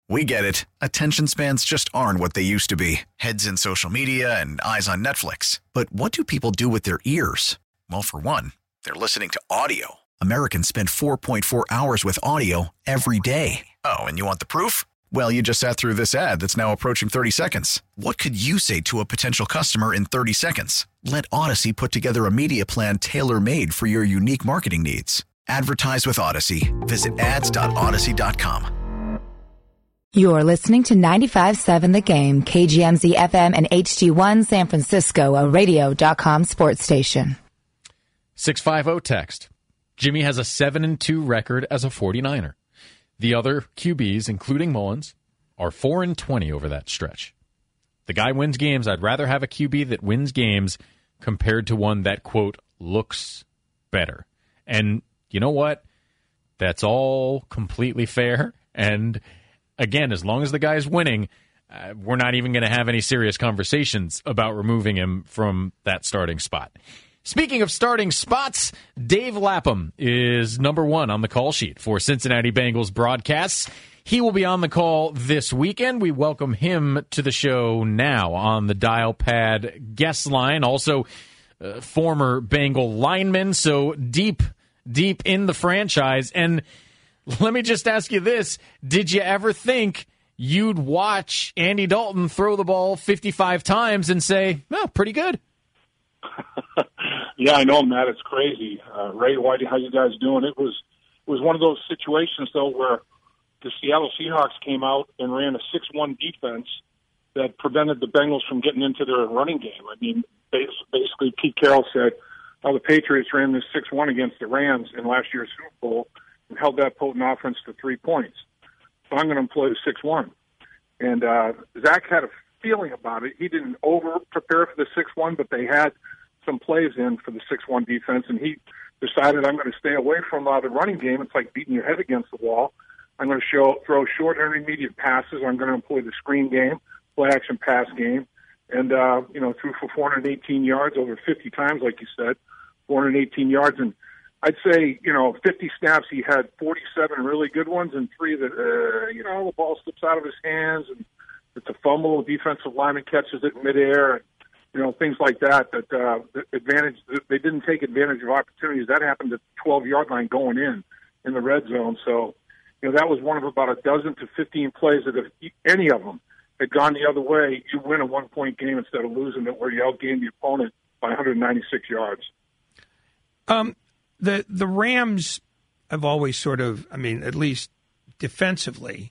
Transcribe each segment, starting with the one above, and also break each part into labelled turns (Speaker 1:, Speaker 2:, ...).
Speaker 1: We get it. Attention spans just aren't what they used to be. Heads in social media and eyes on Netflix. But what do people do with their ears? Well, for one, they're listening to audio. Americans spend 4.4 hours with audio every day. Oh, and you want the proof? Well, you just sat through this ad that's now approaching 30 seconds. What could you say to a potential customer in 30 seconds? Let Odyssey put together a media plan tailor-made for your unique marketing needs. Advertise with Odyssey. Visit ads.odyssey.com.
Speaker 2: You're listening to 95.7 The Game, KGMZ FM and HD1 San Francisco, a radio.com sports station.
Speaker 3: 650 text. Jimmy has a 7-2 record as a 49er. The other QBs, including Mullins, are 4-20 over that stretch. The guy wins games. I'd rather have a QB that wins games compared to one that, quote, looks better. And you know what? That's all completely fair. And again, as long as the guy's winning, we're not even going to have any serious conversations about removing him from that starting spot. Speaking of starting spots, Dave Lapham is number one on the call sheet for Cincinnati Bengals broadcasts. He will be on the call this weekend. We welcome him to the show now on the dial pad guest line. Also, former Bengal lineman, so deep in the franchise. And let me just ask you this. Did you ever think you'd watch Andy Dalton throw the ball 55 times and say, oh, pretty good?
Speaker 4: Yeah, I know, Matt. It's crazy. Ray, Whitey, how you guys doing? It was one of those situations, though, where the Seattle Seahawks came out and ran a 6-1 defense that prevented the Bengals from getting into their running game. I mean, basically Pete Carroll said how the Patriots ran this 6-1 against the Rams in last year's Super Bowl and held that potent offense to 3 points. So I'm going to employ the 6-1. And Zach had a feeling about it. He didn't over-prepare for the 6-1, but they had some plays in for the 6-1 defense, and he decided, I'm going to stay away from the running game. It's like beating your head against the wall. I'm going to throw short intermediate passes. I'm going to employ the screen game, play-action pass game, and, threw for 418 yards over 50 times, like you said, 418 yards. And I'd say, 50 snaps, he had 47 really good ones and 3 that, the ball slips out of his hands and it's a fumble, the defensive lineman catches it in midair, and, things like that, they didn't take advantage of opportunities. That happened at the 12-yard line going in the red zone. So, that was one of about a dozen to 15 plays that if any of them had gone the other way, you win a 1-point game instead of losing it where you outgained the opponent by 196 yards.
Speaker 5: The Rams have always sort of, at least defensively,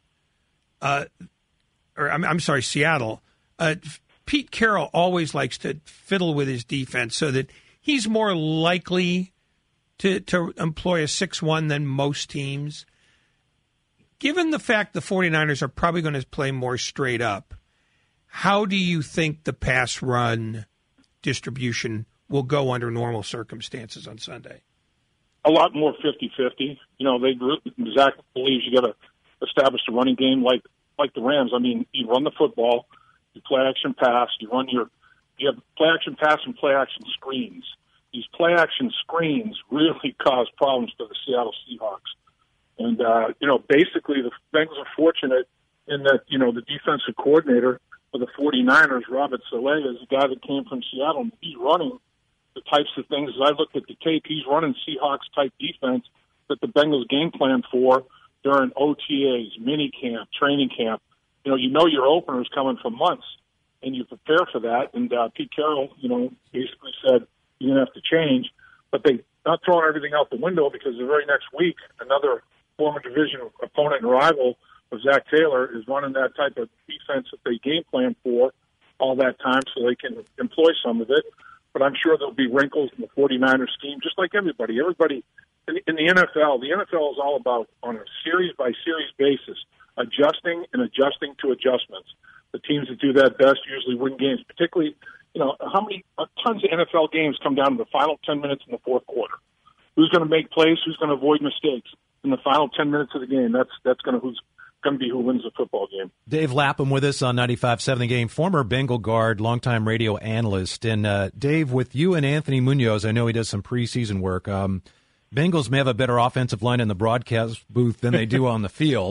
Speaker 5: Seattle. Pete Carroll always likes to fiddle with his defense so that he's more likely to employ a 6-1 than most teams. Given the fact the 49ers are probably going to play more straight up, how do you think the pass run distribution will go under normal circumstances on Sunday?
Speaker 4: A lot more 50-50. Zach believes you got to establish the running game like the Rams. You run the football, you play action pass, you have play action pass and play action screens. These play action screens really cause problems for the Seattle Seahawks. And, basically the Bengals are fortunate in that, the defensive coordinator for the 49ers, Robert Saleh, is a guy that came from Seattle, and he's running the types of things. As I looked at the tape, he's running Seahawks-type defense that the Bengals game plan for during OTAs, mini camp, training camp. Your opener is coming for months, and you prepare for that. And Pete Carroll, basically said you're going to have to change. But they not throwing everything out the window because the very next week, another former division opponent and rival of Zach Taylor is running that type of defense that they game plan for all that time so they can employ some of it. But I'm sure there'll be wrinkles in the 49ers scheme, just like everybody. Everybody in the NFL is all about, on a series-by-series basis, adjusting to adjustments. The teams that do that best usually win games, particularly, how many tons of NFL games come down to the final 10 minutes in the fourth quarter. Who's going to make plays? Who's going to avoid mistakes in the final 10 minutes of the game? That's going to be who wins the football game. Dave
Speaker 6: Lapham with us on 95.7 The Game, former Bengal guard, longtime radio analyst. And Dave, with you and Anthony Munoz, I know he does some preseason work. Bengals may have a better offensive line in the broadcast booth than they do on the field.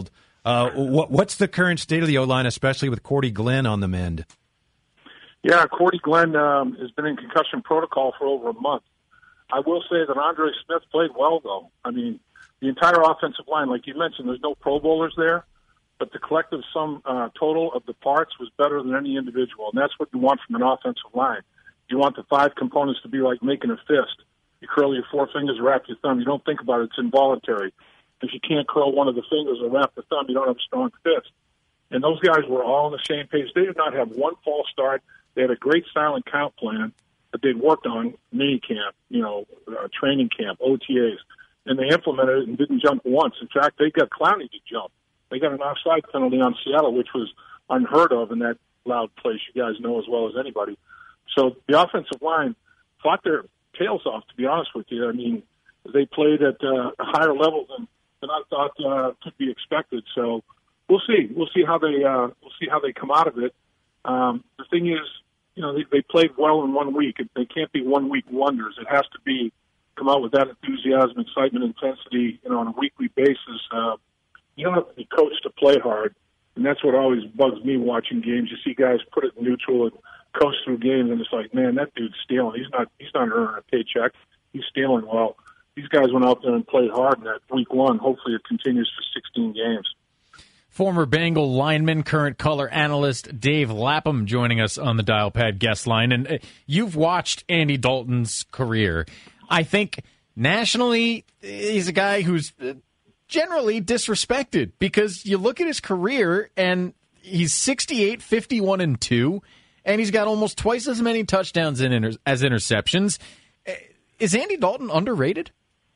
Speaker 6: What's the current state of the O-line, especially with Cordy Glenn on the mend?
Speaker 4: Yeah, Cordy Glenn has been in concussion protocol for over a month. I will say that Andre Smith played well, though. I mean, the entire offensive line, like you mentioned, there's no Pro Bowlers there, but the collective sum total of the parts was better than any individual, and that's what you want from an offensive line. You want the five components to be like making a fist. You curl your four fingers, wrap your thumb. You don't think about it. It's involuntary. If you can't curl one of the fingers or wrap the thumb, you don't have a strong fist. And those guys were all on the same page. They did not have one false start. They had a great silent count plan that they'd worked on, mini camp, training camp, OTAs, and they implemented it and didn't jump once. In fact, they got Clowney to jump. They got an offside penalty on Seattle, which was unheard of in that loud place. You guys know as well as anybody. So the offensive line fought their tails off, to be honest with you. I mean, they played at a higher level than I thought could be expected. So we'll see. We'll see how they come out of it. The thing is, they played well in 1 week. They can't be 1 week wonders. It has to come out with that enthusiasm, excitement, intensity, on a weekly basis. You don't have to be coached to play hard, and that's what always bugs me watching games. You see guys put it neutral and coast through games, and it's like, man, that dude's stealing. He's not earning a paycheck. He's stealing. Well, these guys went out there and played hard in that week one. Hopefully it continues for 16 games.
Speaker 3: Former Bengal lineman, current color analyst Dave Lapham joining us on the Dial Pad guest line. And you've watched Andy Dalton's career. I think nationally he's a guy who's generally disrespected because you look at his career and he's 68, 51-2, and he's got almost twice as many touchdowns as interceptions. Is Andy Dalton underrated?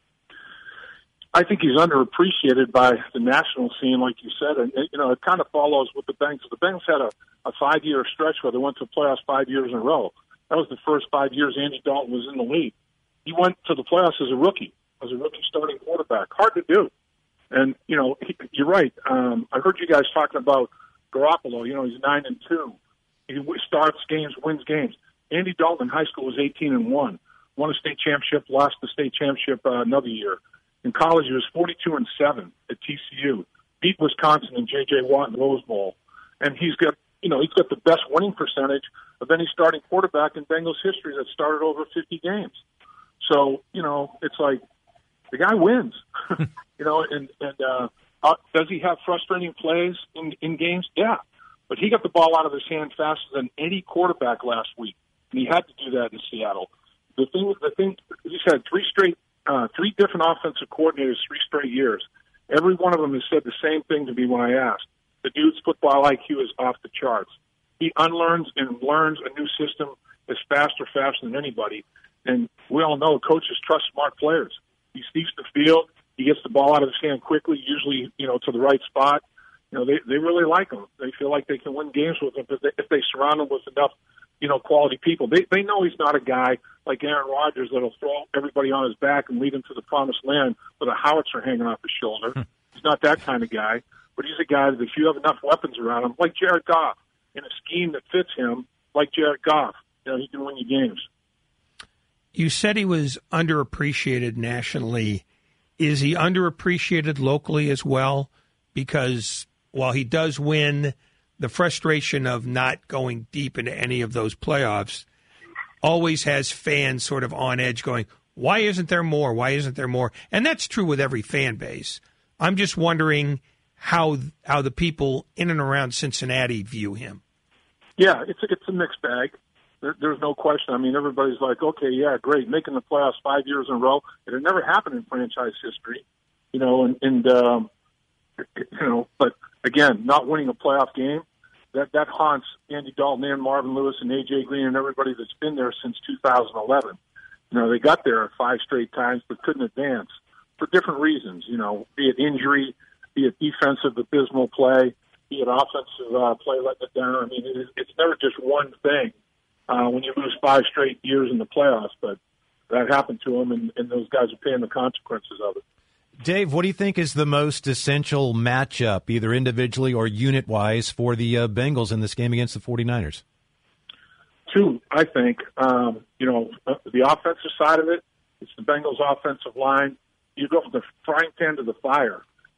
Speaker 4: I think he's underappreciated by the national scene, like you said. And, it kind of follows with the Bengals. The Bengals had a 5-year stretch where they went to the playoffs 5 years in a row. That was the first 5 years Andy Dalton was in the league. He went to the playoffs as a rookie starting quarterback. Hard to do. And, you're right. I heard you guys talking about Garoppolo. He's 9-2. He starts games, wins games. Andy Dalton in high school was 18-1. Won a state championship, lost the state championship another year. In college, he was 42-7 at TCU. Beat Wisconsin and J.J. Watt in the Rose Bowl. And he's got the best winning percentage of any starting quarterback in Bengals history that started over 50 games. So, it's like the guy wins. Does he have frustrating plays in games? Yeah. But he got the ball out of his hand faster than any quarterback last week. And he had to do that in Seattle. The thing, he's had three different offensive coordinators 3 straight years. Every one of them has said the same thing to me when I asked. The dude's football IQ is off the charts. He unlearns and learns a new system as faster than anybody. And we all know coaches trust smart players. He sees the field. He gets the ball out of his hand quickly, usually, to the right spot. They really like him. They feel like they can win games with him if they surround him with enough, quality people. They know he's not a guy like Aaron Rodgers that'll throw everybody on his back and lead him to the promised land with a howitzer hanging off his shoulder. He's not that kind of guy. But he's a guy that if you have enough weapons around him, like Jared Goff, in a scheme that fits him, like Jared Goff, he can win you games.
Speaker 5: You said he was underappreciated nationally. Is he underappreciated locally as well? Because while he does win, the frustration of not going deep into any of those playoffs always has fans sort of on edge going, why isn't there more? Why isn't there more? And that's true with every fan base. I'm just wondering how the people in and around Cincinnati view him.
Speaker 4: Yeah, it's a mixed bag. There's no question. I mean, everybody's like, okay, yeah, great, making the playoffs 5 years in a row. It had never happened in franchise history, but again, not winning a playoff game, that haunts Andy Dalton and Marvin Lewis and A.J. Green and everybody that's been there since 2011. They got there 5 straight times but couldn't advance for different reasons, be it injury, be it defensive abysmal play, be it offensive play letting it down. I mean, it's never just one thing when you lose 5 straight years in the playoffs, but that happened to them, and those guys are paying the consequences of it.
Speaker 6: Dave, what do you think is the most essential matchup, either individually or unit-wise, for the Bengals in this game against the 49ers?
Speaker 4: 2, I think. The offensive side of it, it's the Bengals' offensive line. You go from the frying pan to the fire.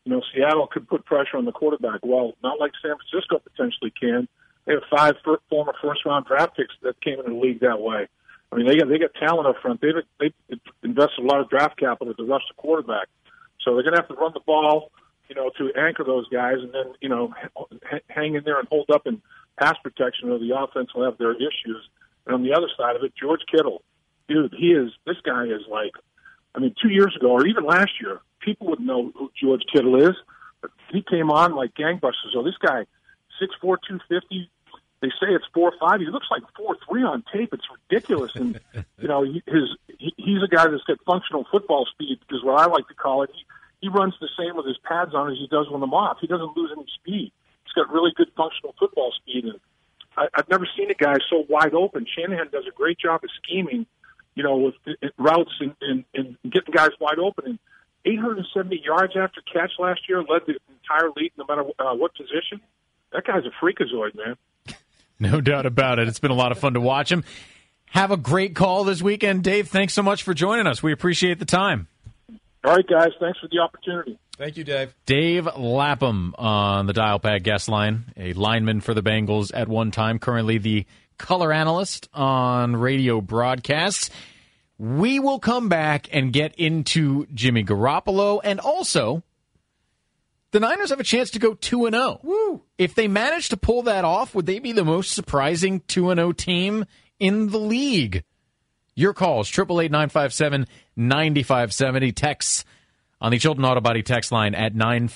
Speaker 4: Seattle could put pressure on the quarterback. Well, not like San Francisco potentially can. They have 5 former first-round draft picks that came into the league that way. I mean, they got talent up front. They've invested a lot of draft capital to rush the quarterback. So they're going to have to run the ball, to anchor those guys, and then, hang in there and hold up in pass protection, or the offense will have their issues. And on the other side of it, George Kittle, dude, this guy is like, 2 years ago, or even last year, people would know who George Kittle is. But he came on like gangbusters. So this guy, 6'4", 250, they say it's 4'5". He looks like 4'3" on tape. It's ridiculous. And, he's a guy that's got functional football speed, because what I like to call it, he runs the same with his pads on as he does with them off. He doesn't lose any speed. He's got really good functional football speed. And I've never seen a guy so wide open. Shanahan does a great job of scheming, with routes and getting guys wide open. And 870 yards after catch last year, led the entire league no matter what position. That guy's a freakazoid, man.
Speaker 3: No doubt about it. It's been a lot of fun to watch him. Have a great call this weekend, Dave. Thanks so much for joining us. We appreciate the time.
Speaker 4: All right, guys. Thanks for the opportunity.
Speaker 6: Thank you, Dave.
Speaker 3: Dave Lapham on the Dial Pad guest line, a lineman for the Bengals at one time, currently the color analyst on radio broadcasts. We will come back and get into Jimmy Garoppolo, and also the Niners have a chance to go 2-0. Woo! If they manage to pull that off, would they be the most surprising 2-0 team in the league? Your calls, 888-957-9570. Texts on the Chilton Auto Body text line at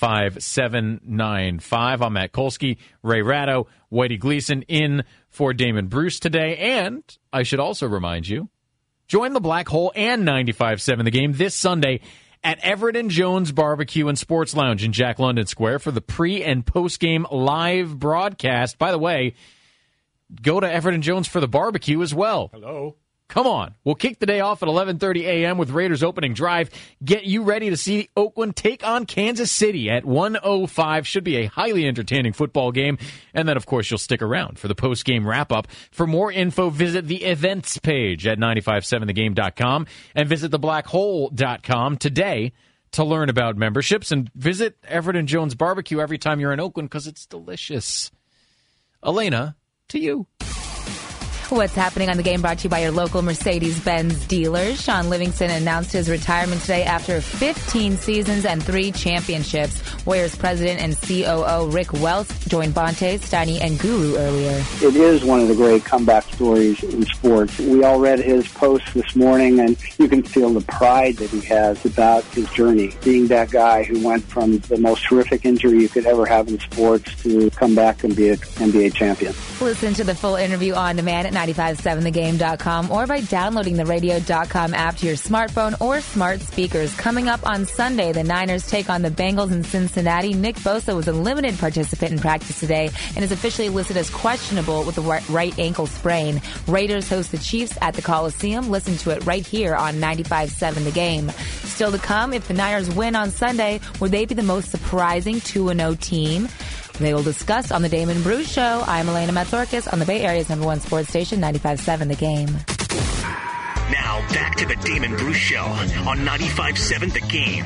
Speaker 3: 95795. I'm Matt Kolsky, Ray Ratto, Whitey Gleason in for Damon Bruce today. And I should also remind you, join the Black Hole and 95.7 The Game this Sunday at Everett and Jones Barbecue and Sports Lounge in Jack London Square for the pre- and post-game live broadcast. By the way, go to Everett and Jones for the barbecue as well.
Speaker 6: Hello.
Speaker 3: Come on. We'll kick the day off at 11:30 a.m. with Raiders opening drive. Get you ready to see Oakland take on Kansas City at 1:05. Should be a highly entertaining football game. And then, of course, you'll stick around for the post-game wrap-up. For more info, visit the events page at 957thegame.com and visit theblackhole.com today to learn about memberships. And visit Everett and Jones Barbecue every time you're in Oakland because it's delicious. Elena, to you.
Speaker 2: What's happening on the game brought to you by your local Mercedes-Benz dealers. Sean Livingston announced his retirement today after 15 seasons and 3 championships. Warriors president and COO Rick Welts joined Bonte, Steiny, and Guru earlier.
Speaker 7: It is one of the great comeback stories in sports. We all read his post this morning, and you can feel the pride that he has about his journey, being that guy who went from the most horrific injury you could ever have in sports to come back and be an NBA champion.
Speaker 2: Listen to the full interview on demand at 957thegame.com or by downloading the radio.com app to your smartphone or smart speakers. Coming up on Sunday, the Niners take on the Bengals in Cincinnati. Nick Bosa was a limited participant in practice today and is officially listed as questionable with a right ankle sprain. Raiders host the Chiefs at the Coliseum. Listen to it right here on 95.7 The Game. Still to come, if the Niners win on Sunday, would they be the most surprising 2-0 team? They will discuss on the Damon Bruce Show. I'm Elena Matzorkis on the Bay Area's #1 sports station, 95.7 The Game.
Speaker 8: Now back to the Damon Bruce Show on 95.7 The Game.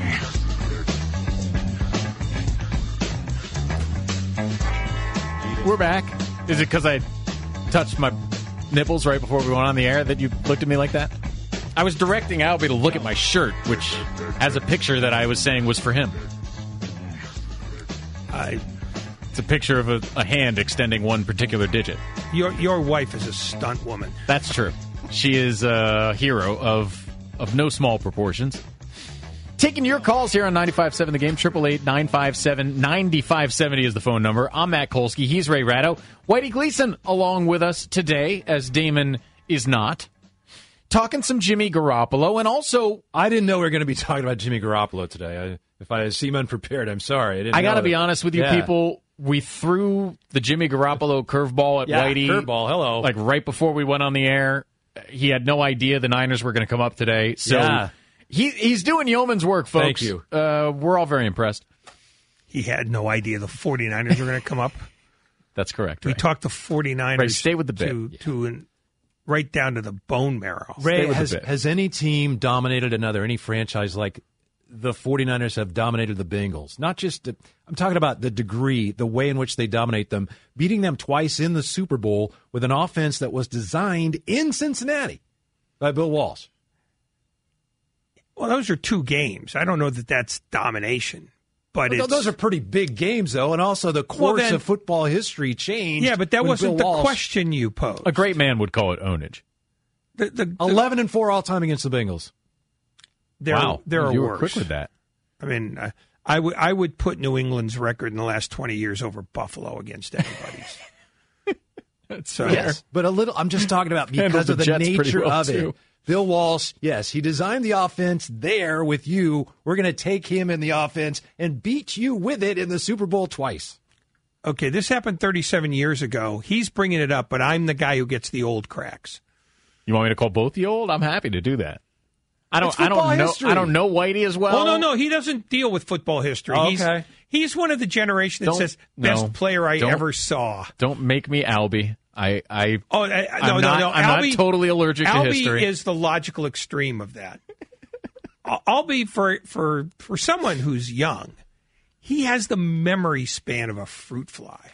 Speaker 3: We're back. Is it because I touched my nipples right before we went on the air that you looked at me like that? I was directing Albie to look at my shirt, which has a picture that I was saying was for him. It's a picture of a hand extending one particular digit.
Speaker 5: Your wife is a stunt woman.
Speaker 3: That's true. She is a hero of no small proportions. Taking your calls here on 95.7 The Game. 888-957-9570 is the phone number. I'm Matt Kolsky. He's Ray Ratto. Whitey Gleason along with us today, as Damon is not. Talking some Jimmy Garoppolo, and also...
Speaker 6: I didn't know we were going to be talking about Jimmy Garoppolo today. If I seem unprepared, I'm sorry.
Speaker 3: I got to be honest with you, people. We threw the Jimmy Garoppolo curveball at Whitey.
Speaker 6: Curveball, hello.
Speaker 3: Like right before we went on the air. He had no idea the Niners were going to come up today. So he's doing yeoman's work, folks.
Speaker 6: Thank you.
Speaker 3: We're all very impressed.
Speaker 5: He had no idea the 49ers were going to come up.
Speaker 3: That's correct.
Speaker 5: We talked the 49ers
Speaker 3: Ray, stay with the bit.
Speaker 5: Right down to the bone marrow.
Speaker 6: Ray, has any team dominated another, any franchise like the 49ers have dominated the Bengals. Not just, I'm talking about the degree, the way in which they dominate them, beating them twice in the Super Bowl with an offense that was designed in Cincinnati by Bill Walsh.
Speaker 5: Well, those are 2 games. I don't know that that's domination. But
Speaker 6: those are pretty big games, though, and also the course of football history changed.
Speaker 5: Yeah, but that wasn't the question you posed.
Speaker 3: A great man would call it ownage.
Speaker 6: 11-4 all time against the Bengals.
Speaker 3: Wow,
Speaker 5: there are
Speaker 3: you
Speaker 5: worse.
Speaker 3: were quick with that.
Speaker 5: I mean, I would put New England's record in the last 20 years over Buffalo against anybody's.
Speaker 3: So
Speaker 6: yes, but a little. I'm just talking about because of the nature of it. Bill Walsh, yes, he designed the offense there with you. We're going to take him in the offense and beat you with it in the Super Bowl twice.
Speaker 5: Okay, this happened 37 years ago. He's bringing it up, but I'm the guy who gets the old cracks.
Speaker 3: You want me to call both the old? I'm happy to do that. I don't know Whitey as well.
Speaker 5: Oh, no, he doesn't deal with football history.
Speaker 6: Okay.
Speaker 5: He's one of the generation that says best player I ever saw. Don't
Speaker 3: make me Albie. I'm
Speaker 5: no.
Speaker 3: not totally allergic to history.
Speaker 5: Albie is the logical extreme of that. Albie, for someone who's young, he has the memory span of a fruit fly.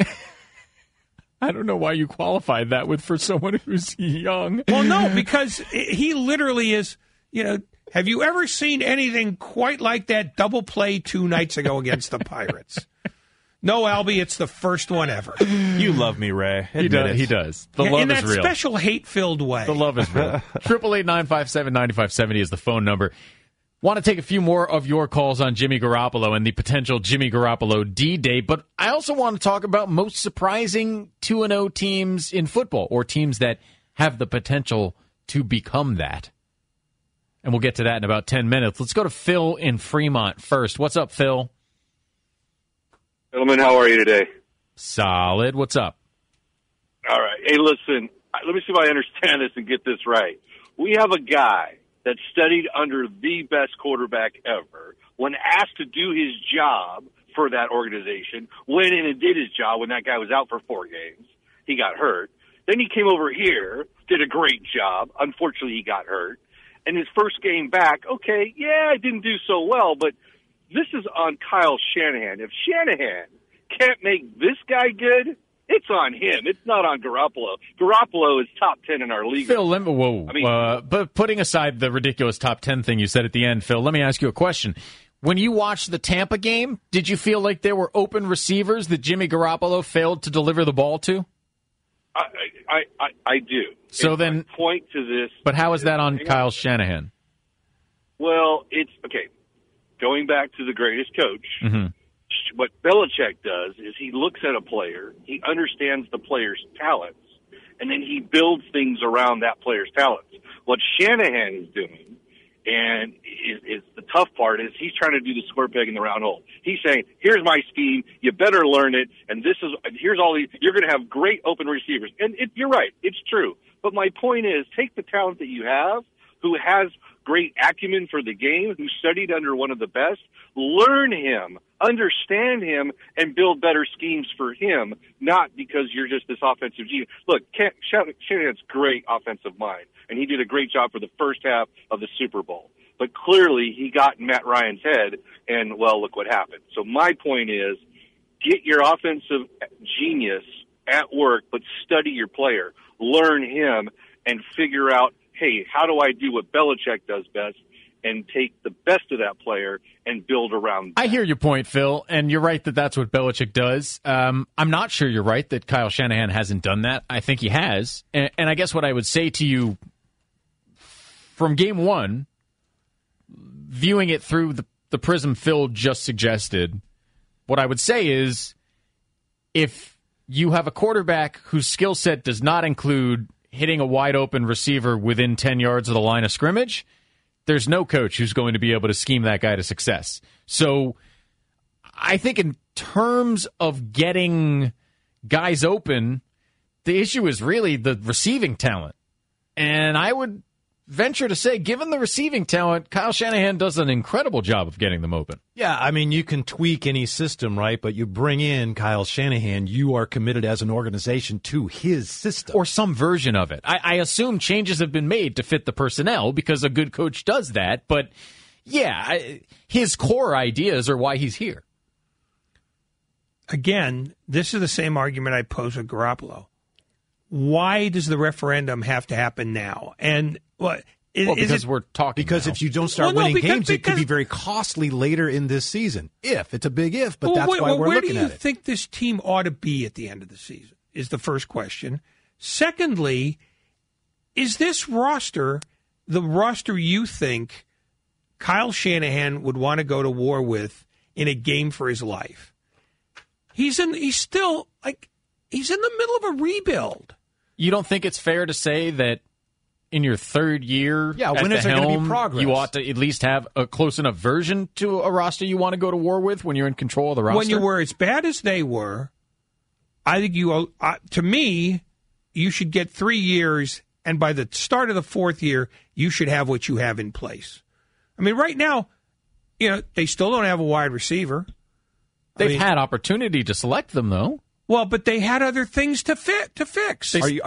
Speaker 3: I don't know why you qualified that with for someone who's young.
Speaker 5: Well, no, because he literally is, have you ever seen anything quite like that double play 2 nights ago against the Pirates? No, Albie, it's the first one ever.
Speaker 9: You love me, Ray.
Speaker 3: He does. The love
Speaker 5: is real. In that special hate-filled way.
Speaker 3: The love is real. 888-957-9570 is the phone number. Want to take a few more of your calls on Jimmy Garoppolo and the potential Jimmy Garoppolo D-Day, but I also want to talk about most surprising 2-0 teams in football, or teams that have the potential to become that. And we'll get to that in about 10 minutes. Let's go to Phil in Fremont first. What's up, Phil?
Speaker 10: Gentlemen, how are you today?
Speaker 3: Solid. What's up?
Speaker 10: All right. Hey, listen, let me see if I understand this and get this right. We have a guy that studied under the best quarterback ever. When asked to do his job for that organization, went in and did his job when that guy was out for 4 games. He got hurt. Then he came over here, did a great job. Unfortunately, he got hurt. And his first game back, okay, yeah, I didn't do so well, but this is on Kyle Shanahan. If Shanahan can't make this guy good, it's on him. It's not on Garoppolo. Garoppolo is top 10 in our league.
Speaker 3: Phil, but putting aside the ridiculous top 10 thing you said at the end, Phil, let me ask you a question. When you watched the Tampa game, did you feel like there were open receivers that Jimmy Garoppolo failed to deliver the ball to?
Speaker 10: I do.
Speaker 3: So then,
Speaker 10: point to this.
Speaker 3: But how is that on Kyle Shanahan?
Speaker 10: Well, it's okay. Going back to the greatest coach,
Speaker 3: mm-hmm.
Speaker 10: What Belichick does is he looks at a player, he understands the player's talents, and then he builds things around that player's talents. What Shanahan is doing, and is the tough part, is he's trying to do the square peg in the round hole. He's saying, here's my scheme, you better learn it, and here's all these, you're going to have great open receivers. And you're right, it's true. But my point is, take the talent that you have, who has great acumen for the game, who studied under one of the best, learn him, understand him, and build better schemes for him, not because you're just this offensive genius. Look, Shanahan's great offensive mind, and he did a great job for the first half of the Super Bowl. But clearly, he got in Matt Ryan's head, and, well, look what happened. So my point is, get your offensive genius at work, but study your player. Learn him and figure out, hey, how do I do what Belichick does best and take the best of that player and build around that?
Speaker 3: I hear your point, Phil, and you're right that that's what Belichick does. I'm not sure you're right that Kyle Shanahan hasn't done that. I think he has. And I guess what I would say to you from game one, viewing it through the prism Phil just suggested, what I would say is if you have a quarterback whose skill set does not include hitting a wide-open receiver within 10 yards of the line of scrimmage, there's no coach who's going to be able to scheme that guy to success. So I think in terms of getting guys open, the issue is really the receiving talent. And I would venture to say, given the receiving talent, Kyle Shanahan does an incredible job of getting them open.
Speaker 6: Yeah, I mean, you can tweak any system, right? But you bring in Kyle Shanahan, you are committed as an organization to his system.
Speaker 3: Or some version of it. I assume changes have been made to fit the personnel because a good coach does that. But his core ideas are why he's here.
Speaker 5: Again, this is the same argument I pose with Garoppolo. Why does the referendum have to happen now? And
Speaker 3: because we're talking.
Speaker 6: Because if you don't start winning games, it could be very costly later in this season. It's a big if, but that's why we're looking at it.
Speaker 5: Where do you think this team ought to be at the end of the season? Is the first question. Secondly, is this roster the roster you think Kyle Shanahan would want to go to war with in a game for his life? He's in the middle of a rebuild.
Speaker 3: You don't think it's fair to say that in your third year
Speaker 6: when is there going to be progress?
Speaker 3: You ought to at least have a close enough version to a roster you want to go to war with when you're in control of the roster?
Speaker 5: When you were as bad as they were, I think to me, you should get 3 years, and by the start of the fourth year, you should have what you have in place. I mean, right now, they still don't have a wide receiver.
Speaker 3: They've had opportunity to select them, though.
Speaker 5: Well, but they had other things to fix.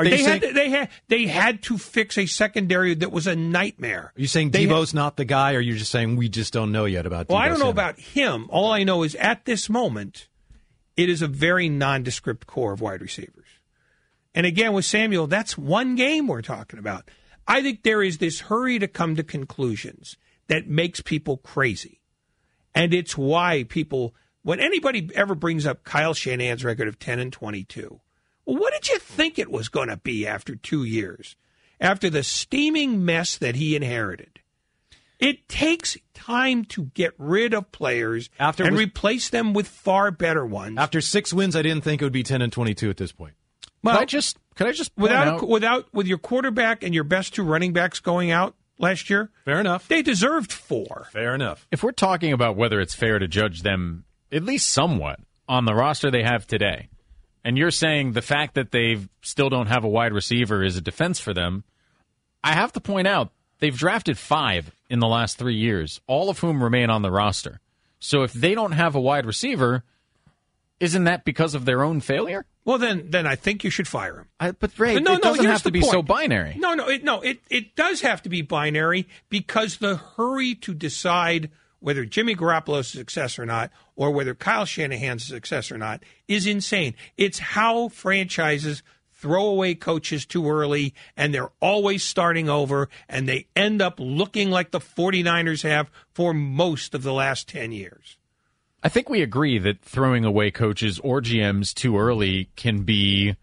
Speaker 5: They had to fix a secondary that was a nightmare.
Speaker 6: Are you saying Deebo's not the guy, or you're just saying we just don't know yet about Deebo?
Speaker 5: Well, I don't know about him. All I know is at this moment, it is a very nondescript core of wide receivers. And again, with Samuel, that's one game we're talking about. I think there is this hurry to come to conclusions that makes people crazy. And it's why people... When anybody ever brings up Kyle Shanahan's record of 10-22, well, what did you think it was going to be after 2 years? After the steaming mess that he inherited? It takes time to get rid of players and replace them with far better ones.
Speaker 6: After 6 wins, I didn't think it would be 10-22 at this point.
Speaker 5: Well,
Speaker 3: could I just point out,
Speaker 5: with your quarterback and your best 2 running backs going out last year?
Speaker 6: Fair enough.
Speaker 5: They deserved 4.
Speaker 6: Fair enough.
Speaker 3: If we're talking about whether it's fair to judge them at least somewhat on the roster they have today, and you're saying the fact that they still don't have a wide receiver is a defense for them, I have to point out they've drafted 5 in the last 3 years, all of whom remain on the roster. So if they don't have a wide receiver, isn't that because of their own failure?
Speaker 5: Well, then I think you should fire him.
Speaker 3: But Ray, it doesn't have to be so binary.
Speaker 5: It does have to be binary because the hurry to decide whether Jimmy Garoppolo is a success or not, or whether Kyle Shanahan's a success or not, is insane. It's how franchises throw away coaches too early, and they're always starting over, and they end up looking like the 49ers have for most of the last 10 years.
Speaker 3: I think we agree that throwing away coaches or GMs too early can be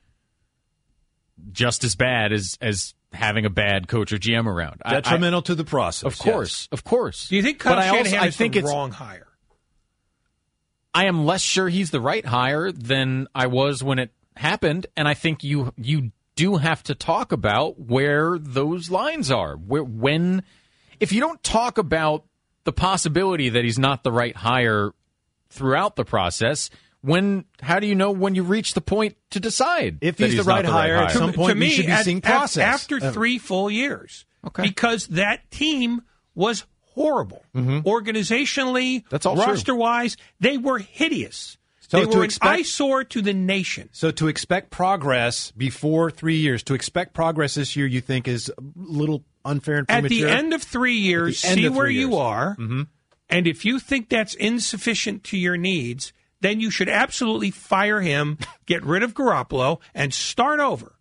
Speaker 3: just as bad as having a bad coach or GM around.
Speaker 6: Detrimental to the process.
Speaker 3: Of course.
Speaker 5: Do you think Kyle Shanahan is the wrong hire?
Speaker 3: I am less sure he's the right hire than I was when it happened, and I think you do have to talk about where those lines are. If you don't talk about the possibility that he's not the right hire throughout the process, how do you know when you reach the point to decide
Speaker 6: if he's the right hire? At some point, we should be seeing process
Speaker 5: after 3 full years.
Speaker 3: Okay,
Speaker 5: because that team was horrible organizationally,
Speaker 6: that's all
Speaker 5: roster-wise. They were hideous. So they were an eyesore to the nation.
Speaker 6: So to expect progress before 3 years, to expect progress this year, you think is a little unfair and premature?
Speaker 5: At the end of 3 years, see where you are, and if you think that's insufficient to your needs, then you should absolutely fire him, get rid of Garoppolo, and start over.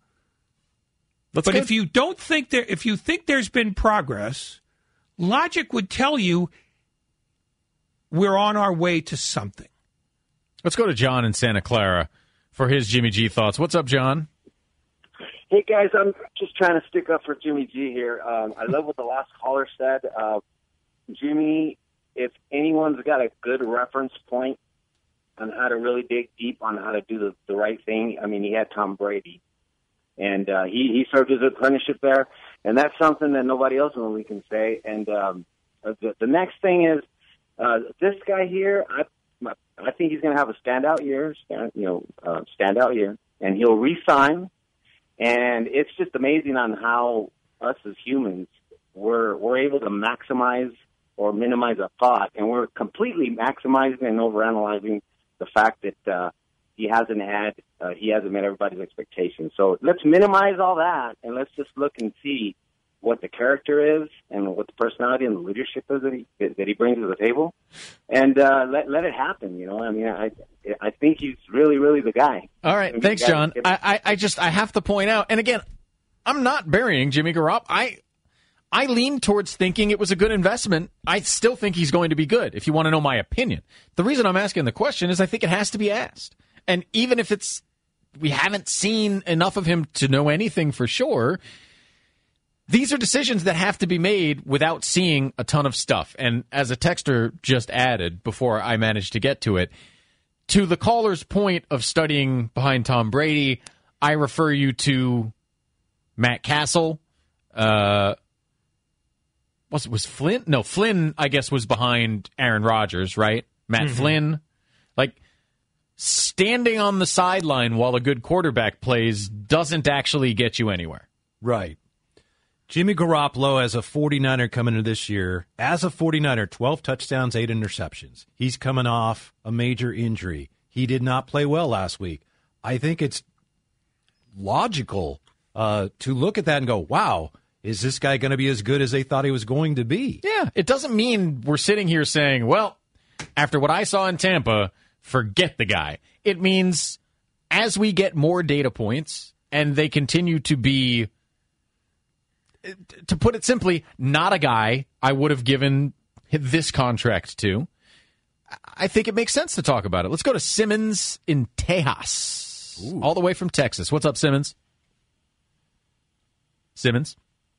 Speaker 5: But if you don't think if you think there's been progress, logic would tell you we're on our way to something.
Speaker 3: Let's go to John in Santa Clara for his Jimmy G thoughts. What's up, John?
Speaker 9: Hey, guys, I'm just trying to stick up for Jimmy G here. I love what the last caller said. Jimmy, if anyone's got a good reference point on how to really dig deep on how to do the right thing, I mean, he had Tom Brady. And he served his apprenticeship there, and that's something that nobody else in the league can say. And the next thing is this guy here, I think he's going to have a standout year, and he'll re-sign. And it's just amazing on how us as humans, we're able to maximize or minimize a thought, and we're completely maximizing and overanalyzing the fact that he hasn't met everybody's expectations. So let's minimize all that, and let's just look and see what the character is and what the personality and the leadership is that he brings to the table, and let it happen. You know, I mean, I think he's really, really the guy.
Speaker 3: All right, thanks, John. I have to point out, and again, I'm not burying Jimmy Garoppolo. I lean towards thinking it was a good investment. I still think he's going to be good, if you want to know my opinion. The reason I'm asking the question is I think it has to be asked. And even if we haven't seen enough of him to know anything for sure, these are decisions that have to be made without seeing a ton of stuff. And as a texter just added before I managed to get to it, to the caller's point of studying behind Tom Brady, I refer you to Matt Castle. Was Flynn? No, Flynn, I guess, was behind Aaron Rodgers, right? Matt Flynn. Like, standing on the sideline while a good quarterback plays doesn't actually get you anywhere.
Speaker 6: Right. Jimmy Garoppolo, as a 49er coming into this year, as a 49er, 12 touchdowns, 8 interceptions. He's coming off a major injury. He did not play well last week. I think it's logical to look at that and go, wow, is this guy going to be as good as they thought he was going to be?
Speaker 3: Yeah, it doesn't mean we're sitting here saying, well, after what I saw in Tampa, forget the guy. It means as we get more data points and they continue to be, to put it simply, not a guy I would have given this contract to, I think it makes sense to talk about it. Let's go to Simmons in Tejas, all the way from Texas. What's up, Simmons? Simmons?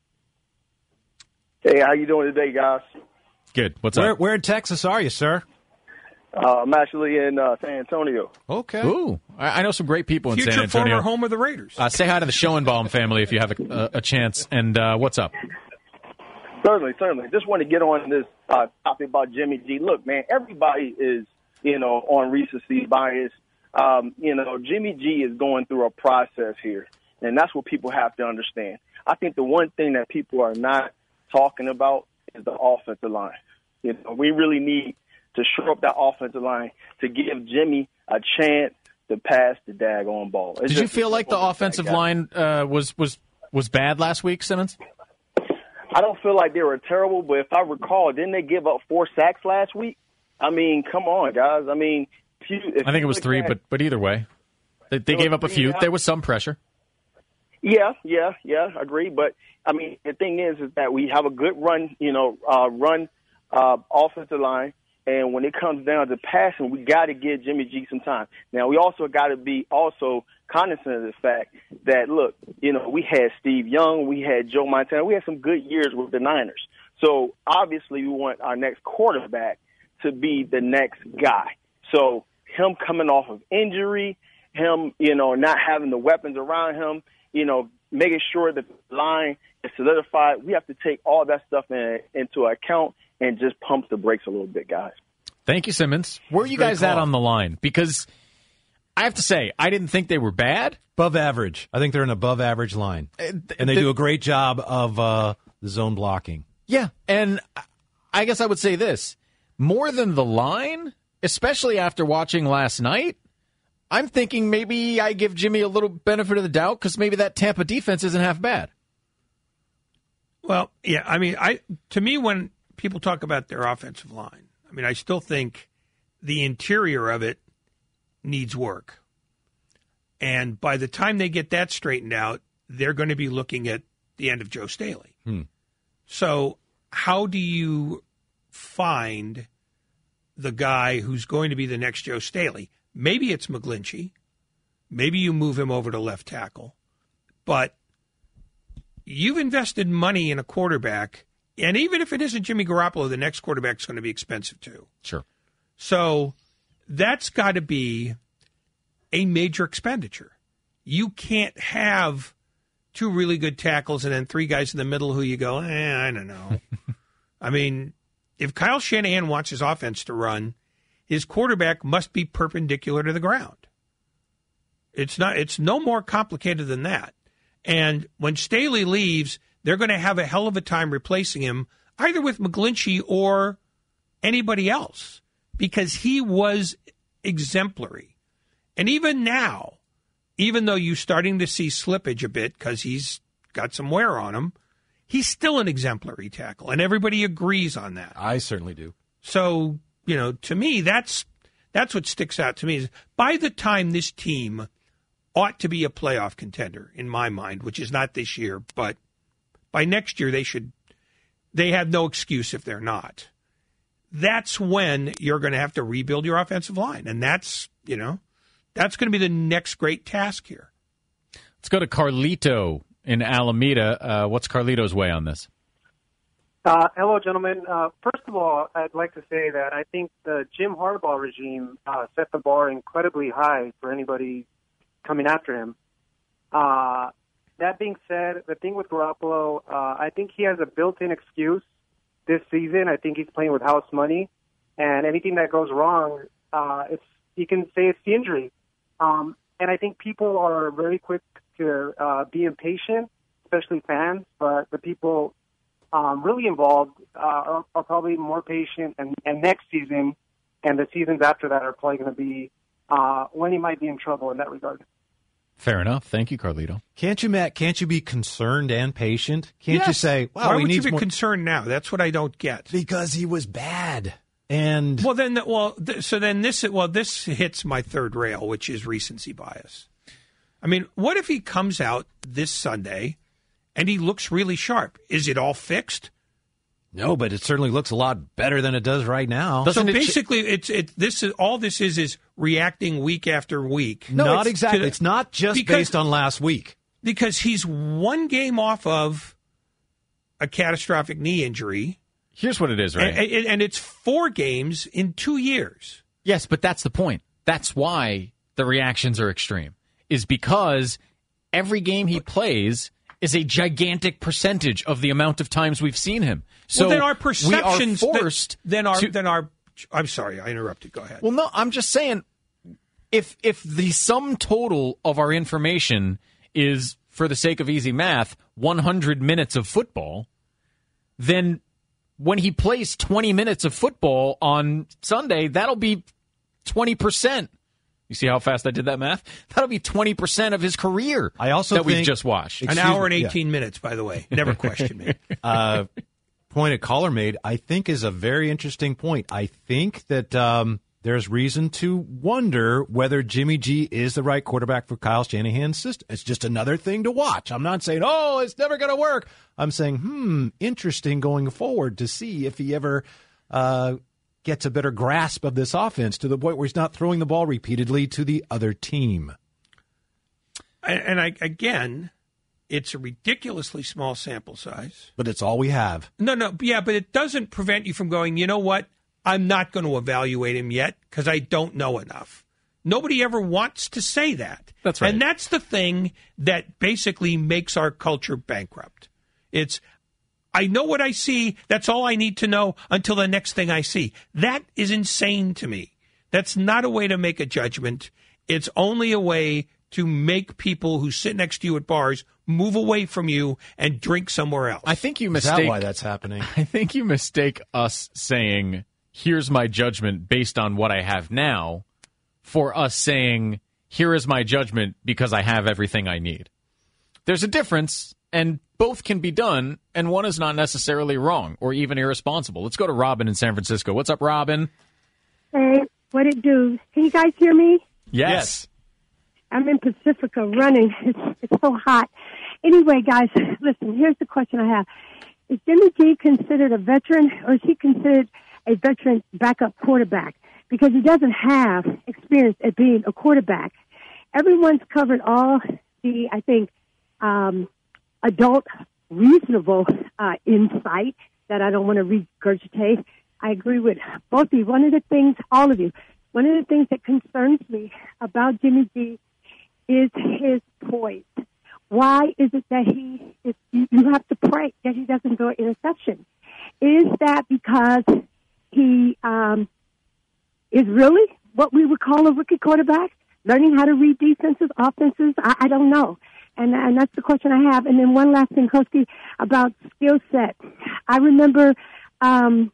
Speaker 11: Hey, how you doing today, guys?
Speaker 3: Good. What's up?
Speaker 6: Where in Texas are you, sir?
Speaker 11: I'm actually in San Antonio.
Speaker 6: Okay.
Speaker 3: Ooh, I know some great people in San Antonio.
Speaker 5: Future former home of the Raiders.
Speaker 3: Say hi to the Schoenbaum family if you have a chance. And what's up?
Speaker 11: Certainly. Just want to get on this topic about Jimmy G. Look, man, everybody is, on recency bias. Jimmy G is going through a process here, and that's what people have to understand. I think the one thing that people are not talking about is the offensive line. We really need to shore up that offensive line to give Jimmy a chance to pass the daggone ball.
Speaker 3: Did you feel like the offensive line was bad last week, Simmons?
Speaker 11: I don't feel like they were terrible, but if I recall, didn't they give up 4 sacks last week? I mean, come on, guys. I mean,
Speaker 3: I think it was 3, but either way, they gave up a few. There was some pressure.
Speaker 11: Yeah, agree. But I mean, the thing is that we have a good run, offensive line, and when it comes down to passing, we got to give Jimmy G some time. Now, we also got to be also cognizant of the fact that, look, we had Steve Young, we had Joe Montana, we had some good years with the Niners. So obviously, we want our next quarterback to be the next guy. So him coming off of injury, him, not having the weapons around him, making sure that the line is solidified. We have to take all that stuff into account and just pump the brakes a little bit, guys.
Speaker 3: Thank you, Simmons. Where are you guys at on the line? Because I have to say, I didn't think they were bad.
Speaker 6: Above average. I think they're an above average line. And they do a great job of the zone blocking.
Speaker 3: Yeah, and I guess I would say this. More than the line, especially after watching last night, I'm thinking maybe I give Jimmy a little benefit of the doubt because maybe that Tampa defense isn't half bad.
Speaker 5: Well, yeah, I mean, to me, when people talk about their offensive line, I mean, I still think the interior of it needs work. And by the time they get that straightened out, they're going to be looking at the end of Joe Staley. So how do you find the guy who's going to be the next Joe Staley? Maybe it's McGlinchey. Maybe you move him over to left tackle. But you've invested money in a quarterback, and even if it isn't Jimmy Garoppolo, the next quarterback's going to be expensive too.
Speaker 3: Sure.
Speaker 5: So that's got to be a major expenditure. You can't have 2 really good tackles and then 3 guys in the middle who you go, I don't know. I mean, if Kyle Shanahan wants his offense to run, his quarterback must be perpendicular to the ground. It's no more complicated than that. And when Staley leaves, they're going to have a hell of a time replacing him, either with McGlinchey or anybody else, because he was exemplary. And even now, even though you're starting to see slippage a bit because he's got some wear on him, he's still an exemplary tackle, and everybody agrees on that.
Speaker 6: I certainly do.
Speaker 5: So, to me, that's what sticks out to me. Is by the time this team ought to be a playoff contender, in my mind, which is not this year, but by next year they have no excuse if they're not. That's when you're going to have to rebuild your offensive line, and that's going to be the next great task here.
Speaker 3: Let's go to Carlito in Alameda. What's Carlito's way on this?
Speaker 12: Hello, gentlemen. First of all, I'd like to say that I think the Jim Harbaugh regime set the bar incredibly high for anybody coming after him. That being said, the thing with Garoppolo, I think he has a built-in excuse this season. I think he's playing with house money, and anything that goes wrong, you can say it's the injury. And I think people are very quick to be impatient, especially fans, but the people really involved are probably more patient, and next season and the seasons after that are probably going to be when he might be in trouble in that regard.
Speaker 3: Fair enough. Thank you, Carlito.
Speaker 6: Can't you, Matt? Can't you be concerned and patient? Can't you say, "Wow,
Speaker 5: why
Speaker 6: we
Speaker 5: would
Speaker 6: need
Speaker 5: you be
Speaker 6: more
Speaker 5: concerned now?" That's what I don't get.
Speaker 6: Because he was bad. And
Speaker 5: this hits my third rail, which is recency bias. I mean, what if he comes out this Sunday and he looks really sharp? Is it all fixed?
Speaker 6: No, but it certainly looks a lot better than it does right now.
Speaker 5: So basically, this is reacting week after week.
Speaker 6: No, not exactly. It's not just based on last week.
Speaker 5: Because he's one game off of a catastrophic knee injury.
Speaker 3: Here's what it is, right?
Speaker 5: And it's 4 games in 2 years.
Speaker 3: Yes, but that's the point. That's why the reactions are extreme, is because every game he plays is a gigantic percentage of the amount of times we've seen him. So
Speaker 5: then our perceptions,
Speaker 3: we are forced
Speaker 5: I'm sorry, I interrupted. Go ahead.
Speaker 3: Well, no, I'm just saying, if the sum total of our information is, for the sake of easy math, 100 minutes of football, then when he plays 20 minutes of football on Sunday, that'll be 20%. You see how fast I did that math? That'll be 20% of his career.
Speaker 6: I also think
Speaker 3: we've just watched.
Speaker 5: An hour and 18 minutes, by the way. Never question me.
Speaker 6: Point a caller made, I think, is a very interesting point. I think that there's reason to wonder whether Jimmy G is the right quarterback for Kyle Shanahan's system. It's just another thing to watch. I'm not saying, it's never going to work. I'm saying, interesting going forward to see if he ever gets a better grasp of this offense to the point where he's not throwing the ball repeatedly to the other team.
Speaker 5: Again, it's a ridiculously small sample size.
Speaker 6: But it's all we have.
Speaker 5: No, but it doesn't prevent you from going, you know what? I'm not going to evaluate him yet because I don't know enough. Nobody ever wants to say that.
Speaker 3: That's right.
Speaker 5: And that's the thing that basically makes our culture bankrupt. It's, I know what I see. That's all I need to know until the next thing I see. That is insane to me. That's not a way to make a judgment. It's only a way to make people who sit next to you at bars move away from you and drink somewhere else.
Speaker 3: I think you mistake.
Speaker 6: Is that why that's happening?
Speaker 3: I think you mistake us saying, here's my judgment based on what I have now, for us saying, here is my judgment because I have everything I need. There's a difference, and both can be done, and one is not necessarily wrong or even irresponsible. Let's go to Robin in San Francisco. What's up, Robin?
Speaker 13: Hey, what it do? Can you guys hear me?
Speaker 3: Yes.
Speaker 13: I'm in Pacifica running. It's so hot. Anyway, guys, listen, here's the question I have. Is Jimmy G considered a veteran, or is he considered a veteran backup quarterback? Because he doesn't have experience at being a quarterback. Everyone's covered all the, I think, adult, reasonable insight that I don't want to regurgitate. I agree with both of you. One of the things that concerns me about Jimmy G is his poise. Why is it that you have to pray that he doesn't throw an interception? Is that because he is really what we would call a rookie quarterback, learning how to read defenses, offenses? I don't know. And that's the question I have. And then one last thing, Koski, about skill set. I remember when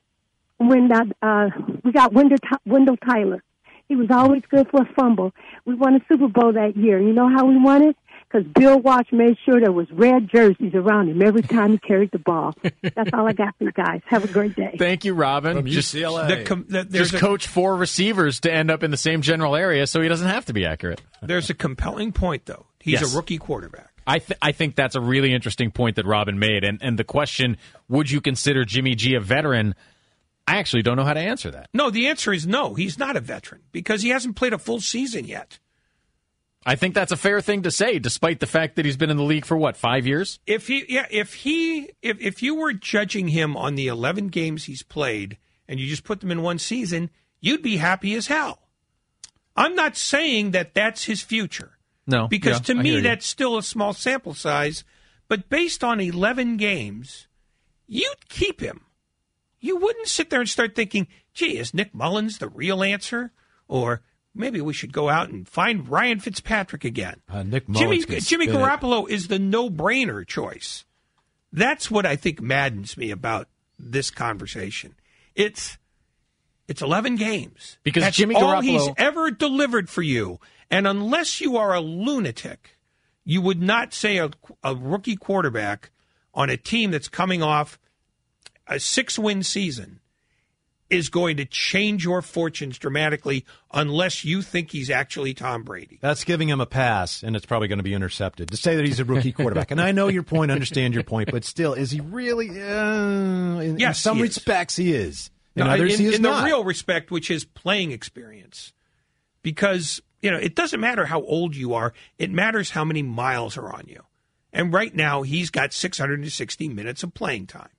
Speaker 13: we got Wendell Tyler. He was always good for a fumble. We won a Super Bowl that year. You know how we won it? because Bill Walsh made sure there was red jerseys around him every time he carried the ball. That's all I got for you guys. Have a great day.
Speaker 3: Thank you, Robin.
Speaker 6: From
Speaker 3: Just
Speaker 6: UCLA.
Speaker 3: Just coach 4 receivers to end up in the same general area so he doesn't have to be accurate.
Speaker 5: There's a compelling point, though. He's
Speaker 3: Yes.
Speaker 5: a rookie quarterback.
Speaker 3: I think that's a really interesting point that Robin made. And the question, would you consider Jimmy G a veteran? I actually don't know how to answer that.
Speaker 5: No, the answer is no. He's not a veteran because he hasn't played a full season yet.
Speaker 3: I think that's a fair thing to say, despite the fact that he's been in the league for, 5 years?
Speaker 5: If you were judging him on the 11 games he's played and you just put them in one season, you'd be happy as hell. I'm not saying that that's his future.
Speaker 3: No.
Speaker 5: Because
Speaker 3: yeah,
Speaker 5: to
Speaker 3: I
Speaker 5: me,
Speaker 3: hear you.
Speaker 5: that's still a small sample size. But based on 11 games, you'd keep him. You wouldn't sit there and start thinking, gee, is Nick Mullins the real answer? Or maybe we should go out and find Ryan Fitzpatrick again.
Speaker 6: Nick Mullins
Speaker 5: Jimmy Garoppolo is the no-brainer choice. That's what I think maddens me about this conversation. It's 11 games.
Speaker 3: Because
Speaker 5: that's
Speaker 3: Jimmy
Speaker 5: all
Speaker 3: Garoppolo
Speaker 5: he's ever delivered for you. And unless you are a lunatic, you would not say a rookie quarterback on a team that's coming off a 6-win season is going to change your fortunes dramatically unless you think he's actually Tom Brady.
Speaker 6: That's giving him a pass, and it's probably going to be intercepted. To say that he's a rookie quarterback. And I know your point, understand your point, but still, is he really? In some respects, he is. In others, he is
Speaker 5: in
Speaker 6: not.
Speaker 5: the real respect, which is playing experience. Because, it doesn't matter how old you are. It matters how many miles are on you. And right now, he's got 660 minutes of playing time.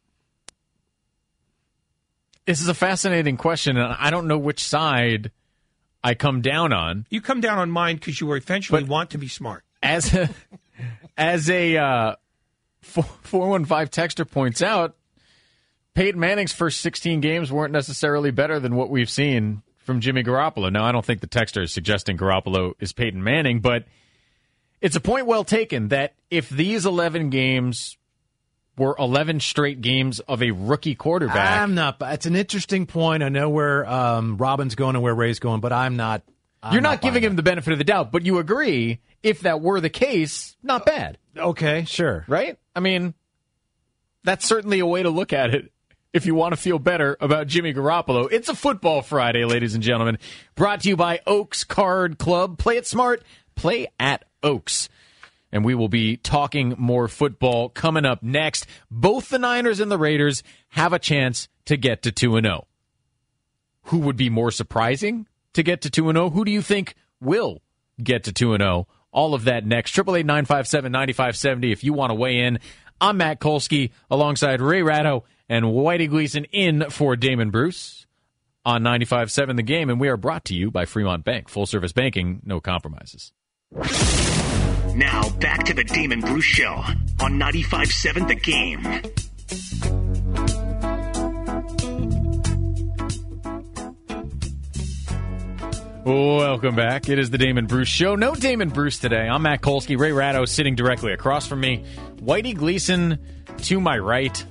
Speaker 3: This is a fascinating question, and I don't know which side I come down on.
Speaker 5: You come down on mine because you eventually want to be smart.
Speaker 3: As a 415 texter points out, Peyton Manning's first 16 games weren't necessarily better than what we've seen from Jimmy Garoppolo. Now, I don't think the texter is suggesting Garoppolo is Peyton Manning, but it's a point well taken that if these 11 games were 11 straight games of a rookie quarterback.
Speaker 6: It's an interesting point. I know where Robin's going and where Ray's going, but I'm not.
Speaker 3: You're not giving him the benefit of the doubt, but you agree, if that were the case, not bad.
Speaker 6: Okay, sure.
Speaker 3: Right? I mean, that's certainly a way to look at it if you want to feel better about Jimmy Garoppolo. It's a Football Friday, ladies and gentlemen. Brought to you by Oaks Card Club. Play it smart. Play at Oaks. And we will be talking more football coming up next. Both the Niners and the Raiders have a chance to get to 2-0. Who would be more surprising to get to 2-0? Who do you think will get to 2-0? All of that next. 888-957-9570 if you want to weigh in. I'm Matt Kolsky alongside Ray Ratto and Whitey Gleason in for Damon Bruce on 95.7 The Game. And we are brought to you by Fremont Bank. Full service banking, no compromises.
Speaker 8: Now, back to the Damon Bruce Show on 95.7 The Game.
Speaker 3: Welcome back. It is the Damon Bruce Show. No Damon Bruce today. I'm Matt Kolsky. Ray Ratto sitting directly across from me. Whitey Gleason to my right.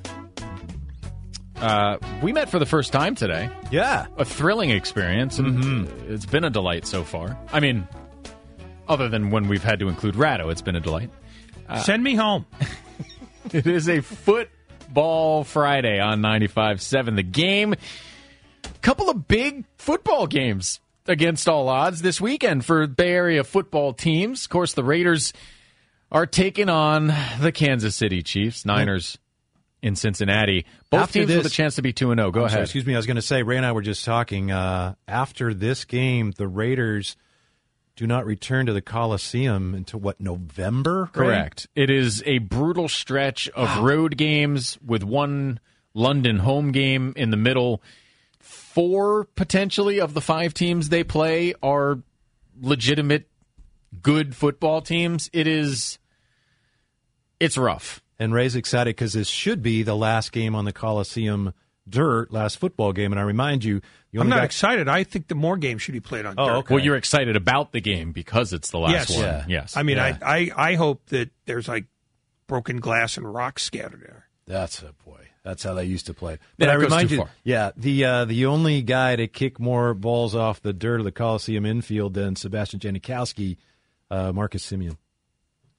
Speaker 3: We met for the first time today.
Speaker 6: Yeah.
Speaker 3: A thrilling experience. And It's been a delight so far. I mean, other than when we've had to include Ratto, it's been a delight.
Speaker 5: Send me home.
Speaker 3: It is a Football Friday on 95.7 The Game. Couple of big football games against all odds this weekend for Bay Area football teams. Of course, the Raiders are taking on the Kansas City Chiefs. Niners in Cincinnati. Both teams with a chance to be 2-0. Go ahead.
Speaker 6: Excuse me. I was going to say, Ray and I were just talking. After this game, the Raiders do not return to the Coliseum until, November?
Speaker 3: Correct. Right? It is a brutal stretch of road games with one London home game in the middle. 4 potentially of the 5 teams they play are legitimate, good football teams. It's rough.
Speaker 6: And Ray's excited because this should be the last game on the Coliseum dirt, last football game. And I remind you,
Speaker 5: I'm not excited. I think the more games should be played on dirt.
Speaker 3: Okay. Well, you're excited about the game because it's the last one.
Speaker 6: Yeah.
Speaker 3: Yes.
Speaker 5: I mean, I hope that there's broken glass and rocks scattered there.
Speaker 6: That's how they used to play. But
Speaker 3: I
Speaker 6: remind you, the only guy to kick more balls off the dirt of the Coliseum infield than Sebastian Janikowski, Marcus Simeon.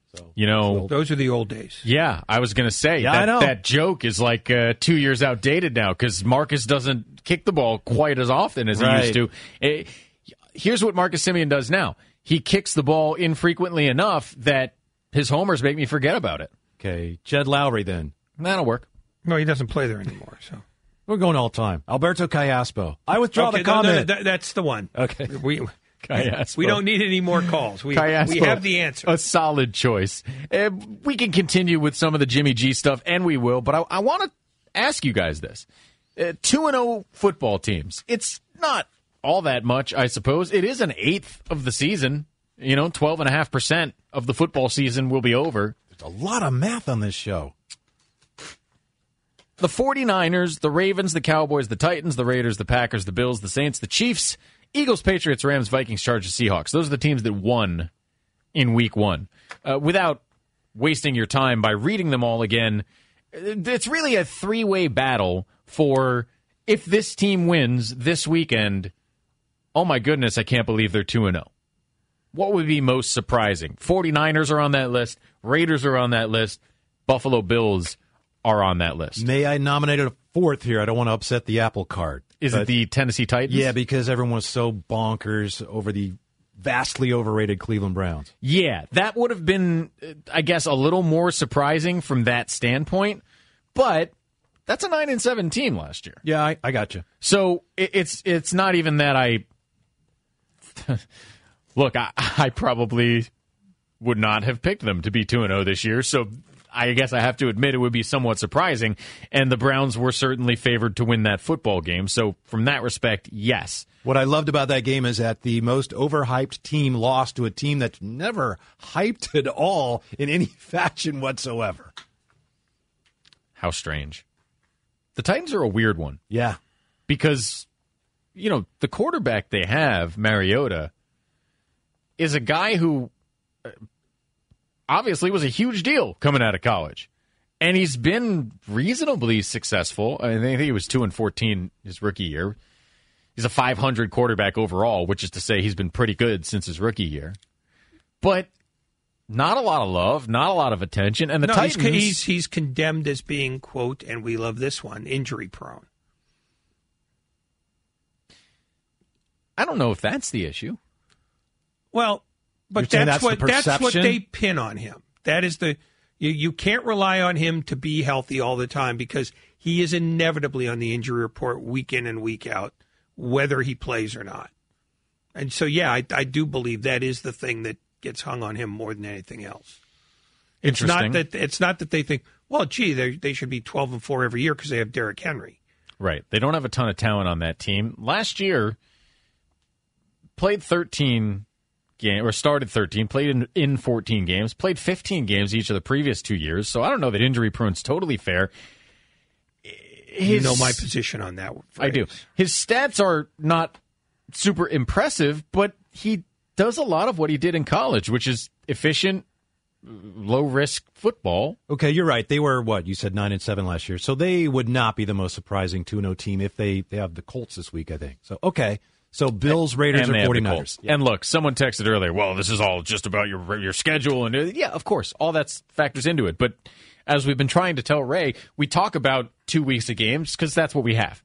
Speaker 6: So,
Speaker 5: those are the old days.
Speaker 3: Yeah, I was going to say,
Speaker 6: I know.
Speaker 3: That joke is like 2 years outdated now because Marcus doesn't kick the ball quite as often as he used to. Here's what Marcus Simeon does now. He kicks the ball infrequently enough that his homers make me forget about it.
Speaker 6: Okay, Jed Lowry then.
Speaker 3: That'll work.
Speaker 5: No, he doesn't play there anymore, so.
Speaker 6: We're going all time. Alberto Callaspo. I withdraw the comment.
Speaker 5: No, that's the one.
Speaker 6: Okay.
Speaker 5: We don't need any more calls. We have the answer.
Speaker 3: A solid choice. We can continue with some of the Jimmy G stuff, and we will, but I want to ask you guys this. 2-0 football teams. It's not all that much, I suppose. It is an eighth of the season. 12.5% of the football season will be over.
Speaker 6: There's a lot of math on this show.
Speaker 3: The 49ers, the Ravens, the Cowboys, the Titans, the Raiders, the Packers, the Bills, the Saints, the Chiefs, Eagles, Patriots, Rams, Vikings, Chargers, Seahawks. Those are the teams that won in Week 1. Without wasting your time by reading them all again, it's really a three-way battle for if this team wins this weekend, oh my goodness, I can't believe they're 2-0. What would be most surprising? 49ers are on that list. Raiders are on that list. Buffalo Bills are on that list.
Speaker 6: May I nominate a fourth here? I don't want to upset the apple cart.
Speaker 3: Is it the Tennessee Titans?
Speaker 6: Yeah, because everyone was so bonkers over the vastly overrated Cleveland Browns.
Speaker 3: Yeah, that would have been, I guess, a little more surprising from that standpoint. But that's a 9-7 team last year.
Speaker 6: Yeah, I got you.
Speaker 3: So it's not even that I... Look, I probably would not have picked them to be 2-0 this year, so I guess I have to admit it would be somewhat surprising, and the Browns were certainly favored to win that football game, so from that respect, yes.
Speaker 6: What I loved about that game is that the most overhyped team lost to a team that's never hyped at all in any fashion whatsoever.
Speaker 3: How strange. The Titans are a weird one.
Speaker 6: Yeah.
Speaker 3: Because, the quarterback they have, Mariota, is a guy who obviously was a huge deal coming out of college. And he's been reasonably successful. I think he was 2-14 his rookie year. He's a 500 quarterback overall, which is to say he's been pretty good since his rookie year. But not a lot of love, not a lot of attention. And the Titans...
Speaker 5: He's condemned as being, quote, and we love this one, injury prone.
Speaker 3: I don't know if that's the issue.
Speaker 5: Well, but that's what they pin on him. That is you can't rely on him to be healthy all the time because he is inevitably on the injury report week in and week out, whether he plays or not. And so, yeah, I do believe that is the thing that gets hung on him more than anything else.
Speaker 3: Interesting.
Speaker 5: It's not that they think, well, gee, they should be 12-4 every year because they have Derrick Henry.
Speaker 3: Right. They don't have a ton of talent on that team. Last year, played 13 games, or started 13, played in 14 games, played 15 games each of the previous 2 years. So I don't know that injury prone's totally fair.
Speaker 5: You know my position on that.
Speaker 3: I do. His stats are not super impressive, but he does a lot of what he did in college, which is efficient, low-risk football.
Speaker 6: Okay, you're right. They were, you said 9-7 last year. So they would not be the most surprising 2-0 team if they have the Colts this week, I think. So, okay. So Bills, Raiders, or 49ers.
Speaker 3: Yeah. And look, someone texted earlier, well, this is all just about your schedule. And yeah, of course, all that factors into it. But as we've been trying to tell Ray, we talk about 2 weeks of games because that's what we have.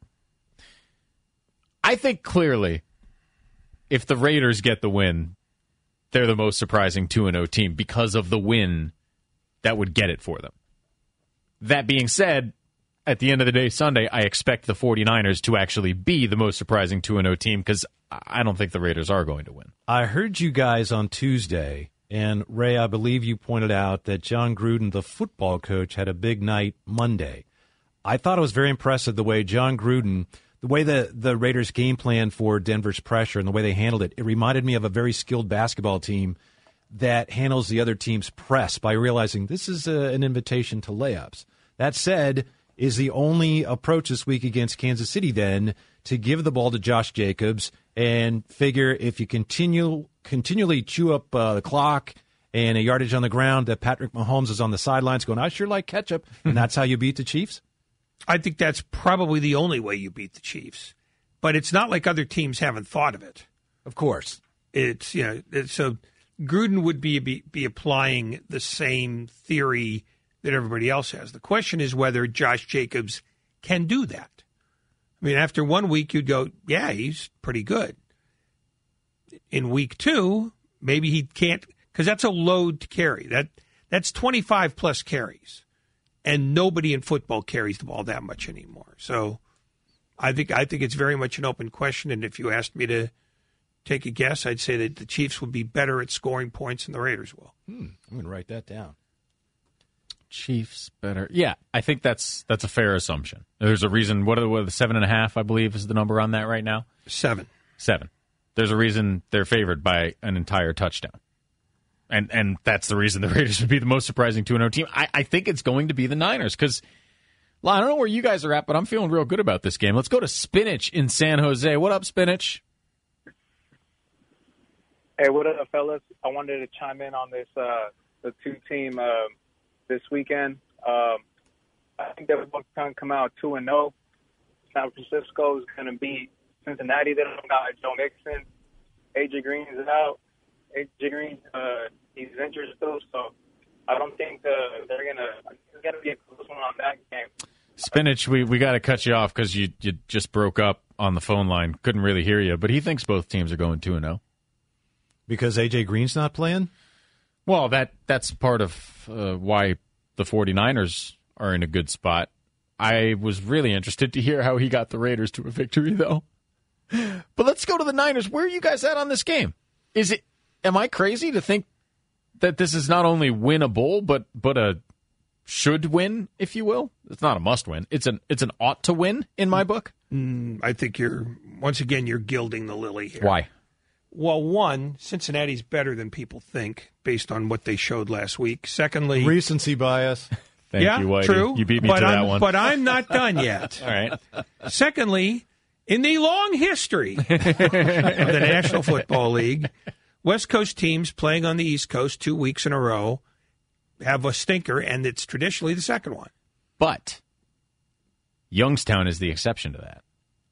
Speaker 3: I think clearly if the Raiders get the win, they're the most surprising 2-0 team because of the win that would get it for them. That being said, at the end of the day, Sunday, I expect the 49ers to actually be the most surprising 2-0 team because I don't think the Raiders are going to win.
Speaker 6: I heard you guys on Tuesday, and Ray, I believe you pointed out that John Gruden, the football coach, had a big night Monday. I thought it was very impressive the way John Gruden, the way the Raiders game plan for Denver's pressure and the way they handled it. It reminded me of a very skilled basketball team that handles the other team's press by realizing this is an invitation to layups. That said, is the only approach this week against Kansas City then to give the ball to Josh Jacobs and figure if you continually chew up the clock and a yardage on the ground that Patrick Mahomes is on the sidelines going, I sure like ketchup, and that's how you beat the Chiefs?
Speaker 5: I think that's probably the only way you beat the Chiefs. But it's not like other teams haven't thought of it.
Speaker 6: Of course.
Speaker 5: So Gruden would be applying the same theory that everybody else has. The question is whether Josh Jacobs can do that. I mean, after 1 week, you'd go, yeah, he's pretty good. In week 2, maybe he can't, because that's a load to carry. That's 25 plus carries, and nobody in football carries the ball that much anymore. So I think it's very much an open question. And if you asked me to take a guess, I'd say that the Chiefs would be better at scoring points than the Raiders will.
Speaker 6: I'm going to write that down.
Speaker 3: Chiefs better. Yeah, I think that's a fair assumption. There's a reason. What are the 7.5? I believe is the number on that right now.
Speaker 5: 7.
Speaker 3: There's a reason they're favored by an entire touchdown, and that's the reason the Raiders would be the most surprising 2-0 team. I think it's going to be the Niners because I don't know where you guys are at, but I'm feeling real good about this game. Let's go to Spinach in San Jose. What up, Spinach?
Speaker 14: Hey, what up, fellas? I wanted to chime in on this the 2-team. This weekend, I think they're both going to come out 2-0. San Francisco is going to beat Cincinnati. They don't got Joe Mixon. AJ Green is out. AJ Green, he's injured still, so I don't think they're going to. It's going to be a close one on that game.
Speaker 3: Spinach, we got to cut you off because you just broke up on the phone line. Couldn't really hear you, but he thinks both teams are going 2-0
Speaker 6: because AJ Green's not playing.
Speaker 3: Well, that's part of why the 49ers are in a good spot. I was really interested to hear how he got the Raiders to a victory, though. But let's go to the Niners. Where are you guys at on this game? Am I crazy to think that this is not only winnable, but a should win, if you will? It's not a must win. It's an ought to win in my book.
Speaker 5: I think you're gilding the lily here.
Speaker 3: Why?
Speaker 5: Well, one, Cincinnati's better than people think based on what they showed last week. Secondly,
Speaker 6: recency bias.
Speaker 3: Thank you, Whitey.
Speaker 5: True.
Speaker 3: You beat me to that one.
Speaker 5: But I'm not done yet.
Speaker 3: All right.
Speaker 5: Secondly, in the long history of the National Football League, West Coast teams playing on the East Coast 2 weeks in a row have a stinker, and it's traditionally the second one.
Speaker 3: But Youngstown is the exception to that.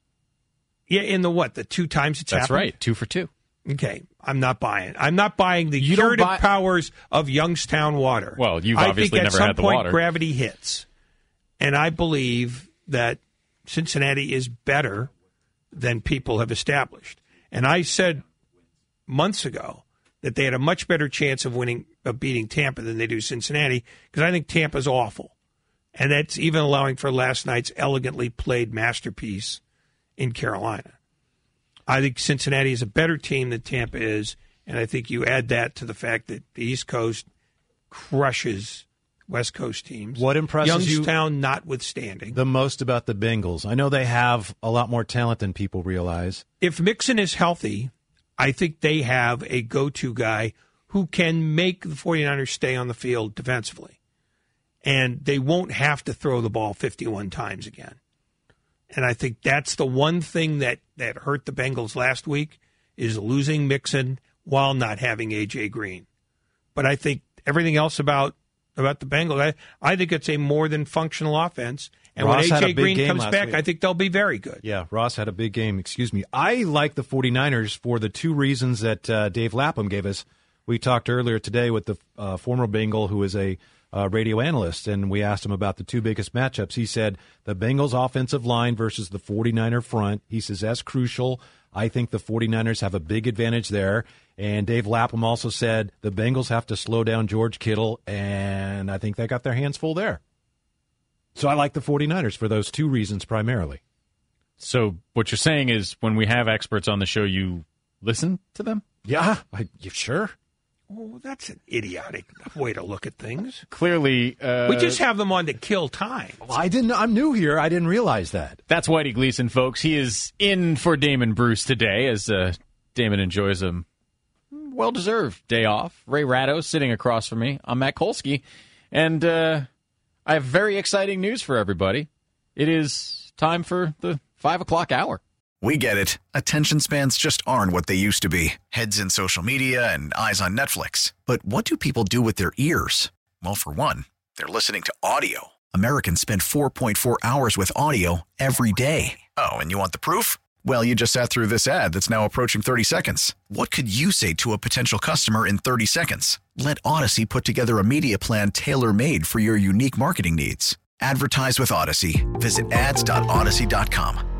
Speaker 5: Yeah, in the 2 times it's happened?
Speaker 3: That's right, 2 for 2.
Speaker 5: Okay, I'm not buying. I'm not buying the curative powers of Youngstown water.
Speaker 3: Well, you've obviously never had the water.
Speaker 5: I think at some point gravity hits, and I believe that Cincinnati is better than people have established. And I said months ago that they had a much better chance of beating Tampa than they do Cincinnati because I think Tampa's awful, and that's even allowing for last night's elegantly played masterpiece in Carolina. I think Cincinnati is a better team than Tampa is, and I think you add that to the fact that the East Coast crushes West Coast teams.
Speaker 6: What impresses
Speaker 5: Youngstown notwithstanding.
Speaker 6: The most about the Bengals? I know they have a lot more talent than people realize.
Speaker 5: If Mixon is healthy, I think they have a go-to guy who can make the 49ers stay on the field defensively, and they won't have to throw the ball 51 times again. And I think that's the one thing that hurt the Bengals last week is losing Mixon while not having A.J. Green. But I think everything else about the Bengals, I think it's a more than functional offense. And
Speaker 6: Ross
Speaker 5: when A.J. Green comes back, I think they'll be very good.
Speaker 6: Yeah, Ross had a big game. Excuse me. I like the 49ers for the 2 reasons that Dave Lapham gave us. We talked earlier today with the former Bengal who is a radio analyst, and we asked him about the 2 biggest matchups. He said the Bengals offensive line versus the 49er front. He says that's crucial. I think the 49ers have a big advantage there. And Dave Lapham also said the Bengals have to slow down George Kittle, and I think they got their hands full there. So I like the 49ers for those 2 reasons primarily.
Speaker 3: So what you're saying is when we have experts on the show, you listen to them?
Speaker 6: Yeah, sure.
Speaker 5: Oh, that's an idiotic way to look at things.
Speaker 3: Clearly,
Speaker 5: we just have them on to kill time.
Speaker 6: Well, I'm new here. I didn't realize that.
Speaker 3: That's Whitey Gleason, folks. He is in for Damon Bruce today as Damon enjoys a well-deserved day off. Ray Ratto sitting across from me. I'm Matt Kolsky, and I have very exciting news for everybody. It is time for the 5 o'clock hour.
Speaker 1: We get it. Attention spans just aren't what they used to be. Heads in social media and eyes on Netflix. But what do people do with their ears? Well, for one, they're listening to audio. Americans spend 4.4 hours with audio every day. Oh, and you want the proof? Well, you just sat through this ad that's now approaching 30 seconds. What could you say to a potential customer in 30 seconds? Let Odyssey put together a media plan tailor-made for your unique marketing needs. Advertise with Odyssey. Visit ads.odyssey.com.